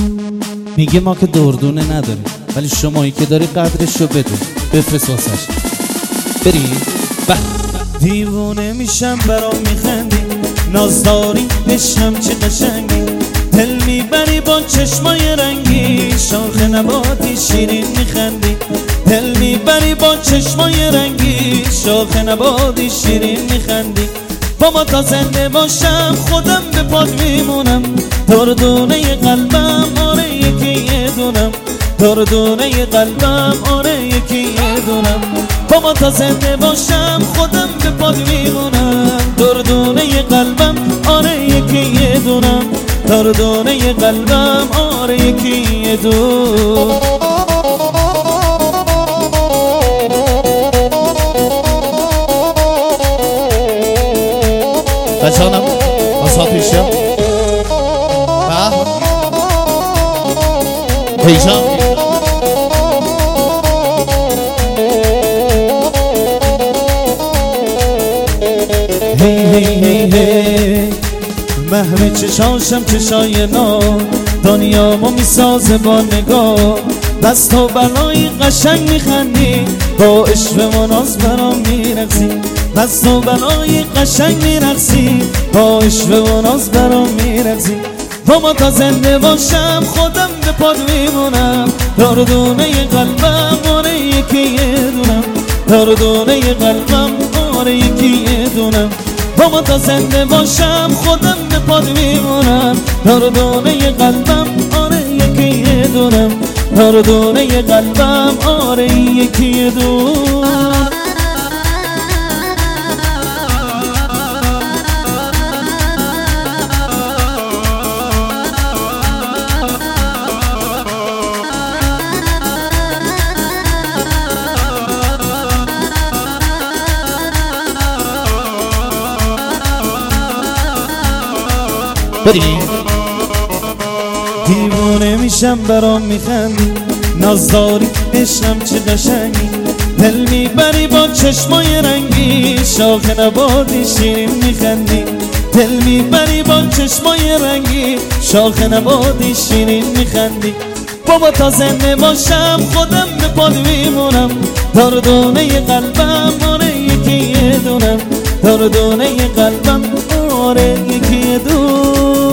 میگه ما که دردونه نداریم، ولی شمایی که داری قدرشو بدون. بفرست واسش بریم. دیوونه میشم برام میخندی، نازداری بشم چه قشنگی، دل میبری با چشمای رنگی، شاخ نباتی شیرین میخندی، دل میبری با چشمای رنگی، شاخ نباتی شیرین میخندی. با ما تا زنده باشم خودم به پاد میمونم، دردونه قلبم آره یکی یه دونم، دردونه قلبم آره یکی یه دونم. با ما تا زنده باشم خودم به پاد میمونم، دردونه قلبم آره یکی یه دونم، دردونه قلبم آره یکی یه دونم. بچانم آسا پیشم هیجان هی محو چشاشم چشای نو، دنیامو میسازه با نگاه، دست و بلای قشنگ میخندی، با عشق و ناز برام میرقصی، دست و بلای قشنگ میرقصی، با عشق و ناز برام میرقصی. با ما تا زنده باشم خودم به پاد میمونم، دردونه قلبم آره یکی یه دونم، دردونه قلبم آره یکی یه دونم. با ما تا زنده باشم خودم به پاد میمونم، دردونه قلبم آره یکی یه دونم، دردونه قلبم آره یکی یه دونم. بریم. دیوونه میشم برام میخندی، نازداری عشقم چه قشنگی، دل میبری با چشمای رنگی، شاخ نباتی شیرین میخندی، دل میبری با چشمای رنگی، شاخ نباتی شیرین میخندی. بابا تا زنده باشم خودم به پاد میمونم، دردونه قلبم آره یکی یه دونم، دردونه قلبم آره یکی یه دونم.